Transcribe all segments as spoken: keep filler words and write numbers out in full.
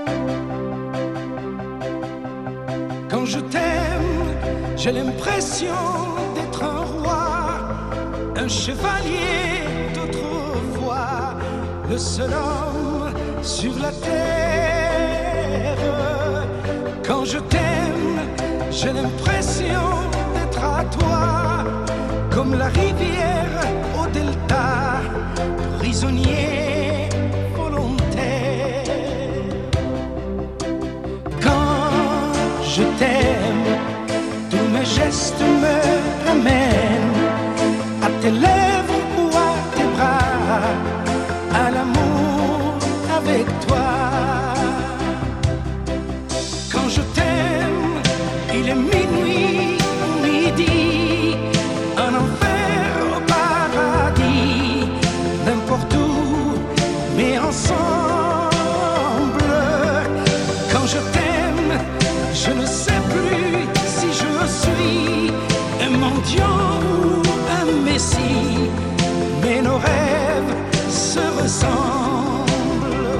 Quand je t'aime, j'ai l'impression d'être un roi, un chevalier d'autrefois, le seul homme sur la terre. Quand je t'aime, j'ai l'impression d'être à toi, comme la rivière au delta, prisonnier volontaire. Quand je t'aime, tous mes gestes me ramènent à tes lèvres ou à tes bras, à l'amour avec toi. Quand je t'aime, il est minuit ou midi, un enfer au paradis, n'importe où, mais ensemble. Quand je t'aime, je ne sais plus si je suis un mendiant ou un messie, mais nos rêves se ressemblent.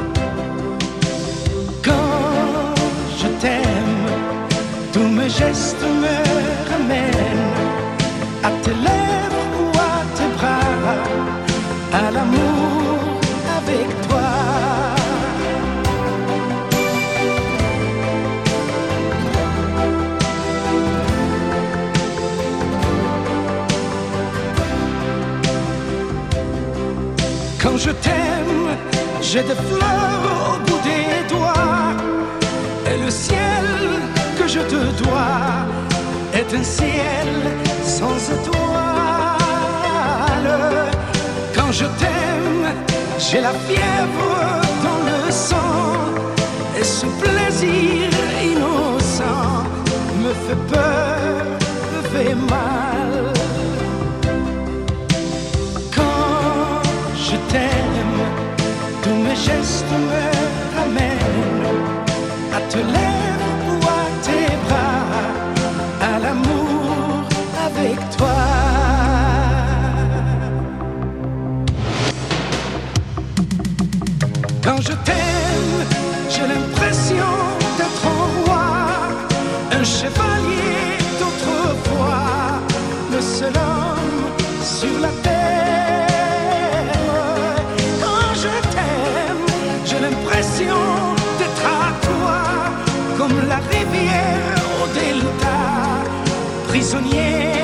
Quand je t'aime, tous mes gestes me ramènent à tes lèvres ou à tes bras, à l'amour avec toi. Quand je t'aime, j'ai des fleurs au bout des doigts, et le ciel que je te dois est un ciel sans étoiles. Quand je t'aime, j'ai la fièvre dans le sang, et ce plaisir innocent me fait peur, me fait mal. Quand je t'aime, tous mes gestes me ramènent à te lèvres ou à tes bras, à l'amour avec toi. Quand je t'aime, j'ai l'impression d'être un roi, un chevalier d'autrefois, le seul homme sur la terre. Quand je t'aime, j'ai l'impression d'être à toi, comme la rivière au delta, prisonnier